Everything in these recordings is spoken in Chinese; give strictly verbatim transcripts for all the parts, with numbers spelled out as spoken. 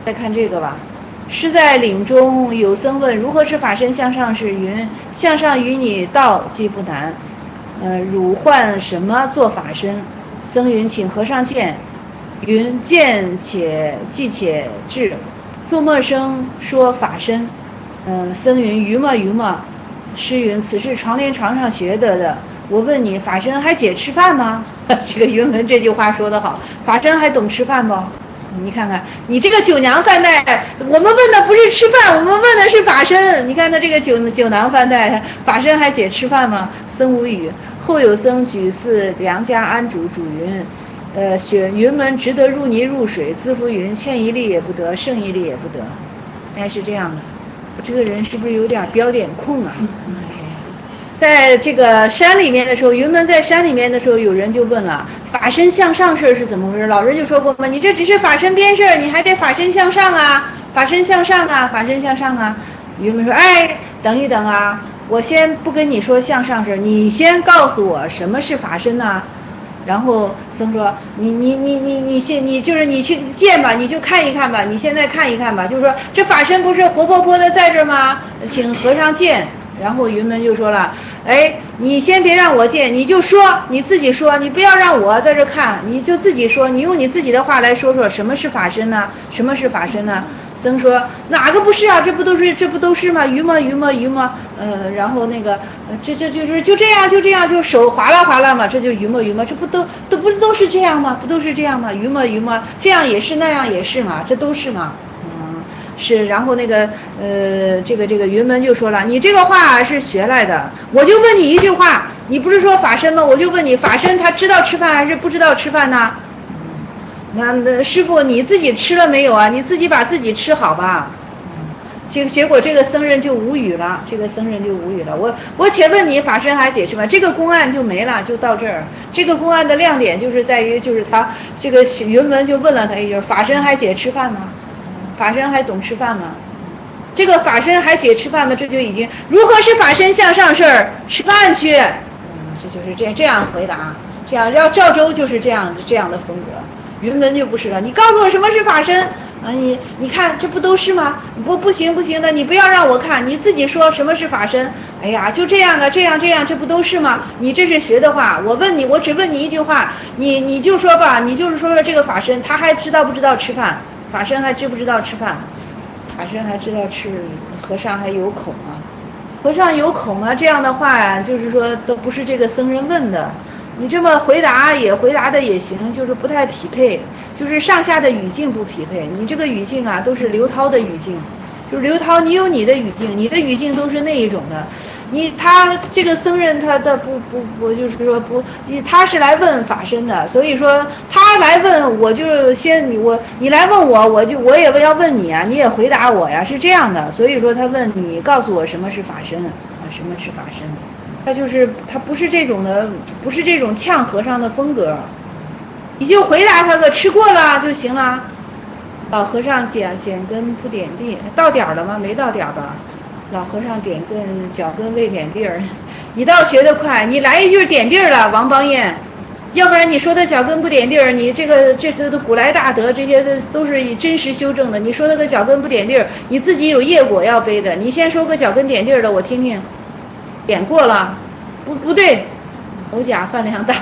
再看这个吧。师在岭中有僧问如何是法身向上是，云向上与你道既不难，呃，汝唤什么做法身？僧云请和尚见。云见且记且至。作默声说法身。呃，僧云愚嘛愚嘛。师云此是床帘床上学得的，我问你法身还解吃饭吗？这个云门这句话说得好，法身还懂吃饭不？你看看你这个酒囊饭袋，我们问的不是吃饭，我们问的是法身。你看他这个酒酒囊饭袋，法身还解吃饭吗？僧无语。后有僧举寺良家安主，主云呃，选云门值得入泥入水，自负云欠一粒也不得，剩一粒也不得。应该是这样的。这个人是不是有点标点控啊？在这个山里面的时候，云门在山里面的时候，有人就问了，法身向上事是怎么回事？老人就说过嘛，你这只是法身边事，你还得法身向上啊，法身向上啊，法身向上啊。云门说，哎，等一等啊，我先不跟你说向上事，你先告诉我什么是法身呢？然后僧说，你你你你你先你就是你去见吧，你就看一看吧，你现在看一看吧，就是说这法身不是活泼泼的在这吗？请和尚见。然后云门就说了，哎，你先别让我见，你就说，你自己说，你不要让我在这看，你就自己说，你用你自己的话来说说什么是法身呢？什么是法身呢？僧说哪个不是啊？这不都是这不都是吗？鱼吗鱼吗鱼吗？呃，然后那个呃这这就是就这样就这样就手划拉划拉嘛，这就鱼吗鱼吗？这不都都不都是这样吗？不都是这样吗？鱼吗鱼吗？这样也是那样也是嘛，这都是嘛。嗯，是。然后那个呃这个这个云门就说了，你这个话是学来的，我就问你一句话，你不是说法身吗？我就问你，法身他知道吃饭还是不知道吃饭呢？那那师父你自己吃了没有啊？你自己把自己吃好吧。结结果这个僧人就无语了，这个僧人就无语了。我我且问你，法身还解释吗？这个公案就没了，就到这儿。这个公案的亮点就是在于，就是他这个云门就问了他一句：法身还解吃饭吗？法身还懂吃饭吗？这个法身还解吃饭吗？这就已经如何是法身向上事儿？吃饭去。嗯，这就是这这样回答，这样要赵州就是这样这样的风格。云门就不是了，你告诉我什么是法身啊？你你看这不都是吗？不不行不行的，你不要让我看，你自己说什么是法身。哎呀，就这样的，这样这样，这不都是吗？你这是学的话，我问你，我只问你一句话，你你就说吧，你就是说说这个法身，他还知道不知道吃饭？法身还知不知道吃饭？法身还知道吃，和尚还有口吗？和尚有口吗？这样的话呀，就是说都不是这个僧人问的。你这么回答也回答的也行，就是不太匹配，就是上下的语境不匹配。你这个语境啊，都是刘涛的语境，就是刘涛，你有你的语境，你的语境都是那一种的。你他这个僧人他的不不不，就是说不，他是来问法身的，所以说他来问我就先你我你来问我，我就我也要问你啊，你也回答我呀，是这样的。所以说他问你告诉我什么是法身啊，什么是法身？他就是他不是这种的，不是这种呛和尚的风格，你就回答他个吃过了就行了。老和尚捡捡根不点地，到点了吗？没到点吧？老和尚点根脚跟未点地儿，你倒学得快，你来一句点地儿了，王邦彦，要不然你说他脚跟不点地儿，你这个这这都古来大德，这些都是以真实修正的。你说那个脚跟不点地儿，你自己有业果要背的，你先说个脚跟点地儿的，我听听。点过了，不不对，头甲饭量大。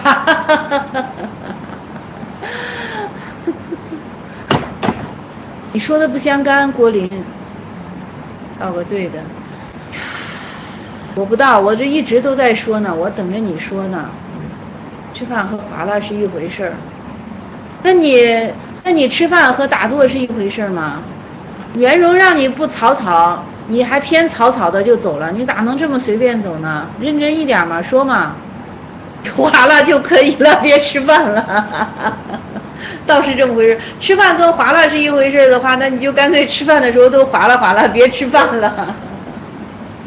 你说的不相干，郭林，倒个对的。我不到，我这一直都在说呢，我等着你说呢。吃饭和划拉是一回事儿，那你那你吃饭和打坐是一回事吗？袁荣让你不草草，你还偏草草的就走了，你咋能这么随便走呢？认真一点嘛，说嘛，划拉就可以了，别吃饭了。倒是这么回事，吃饭跟划拉是一回事的话，那你就干脆吃饭的时候都划拉划拉，别吃饭了。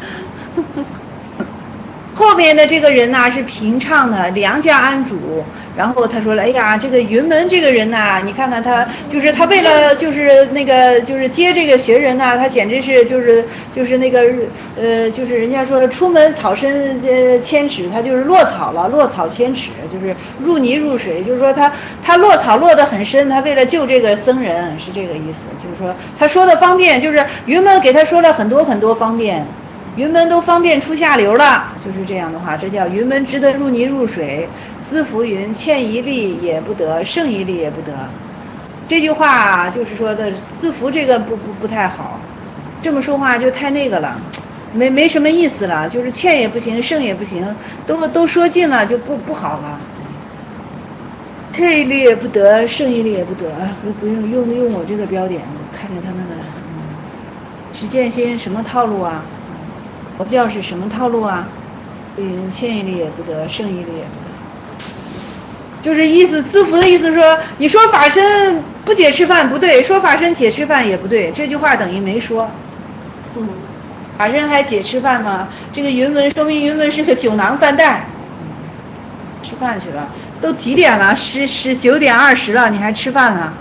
后面的这个人呢、啊、是平畅的良家安主， 然后他说了，哎呀，这个云门这个人呐、啊，你看看他，就是他为了就是那个就是接这个学人呐、啊，他简直是就是就是那个呃就是人家说出门草深呃千尺，他就是落草了，落草千尺，就是入泥入水，就是说他他落草落得很深，他为了救这个僧人是这个意思，就是说他说的方便，就是云门给他说了很多很多方便。云门都方便出下流了，就是这样的话，这叫云门值得入泥入水。资福云欠一粒也不得，胜一粒也不得。这句话就是说的资福这个不不不太好，这么说话就太那个了，没没什么意思了，就是欠也不行，胜也不行，都都说尽了就不不好了。欠一粒也不得，胜一粒也不得，不不用用用我这个标点，我看着他们的。嗯，徐建新什么套路啊？佛教是什么套路啊？云欠一粒也不得，胜一粒也不得，就是意思资福的意思说，你说法身不解吃饭不对，说法身解吃饭也不对，这句话等于没说。嗯，法身还解吃饭吗？这个云门说明云门是个酒囊饭袋，吃饭去了，都几点了？十十九点二十了，你还吃饭了？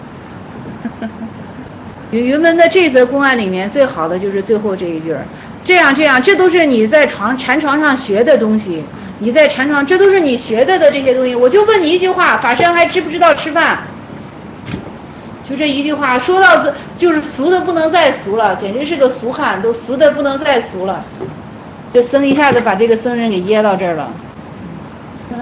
云门的这则公案里面最好的就是最后这一句，这样这样，这都是你在床禅床上学的东西，你在禅床，这都是你学的的这些东西。我就问你一句话，法身还知不知道吃饭？就这一句话说到这，就是俗的不能再俗了，简直是个俗汉，都俗的不能再俗了。这僧一下子把这个僧人给噎到这儿了。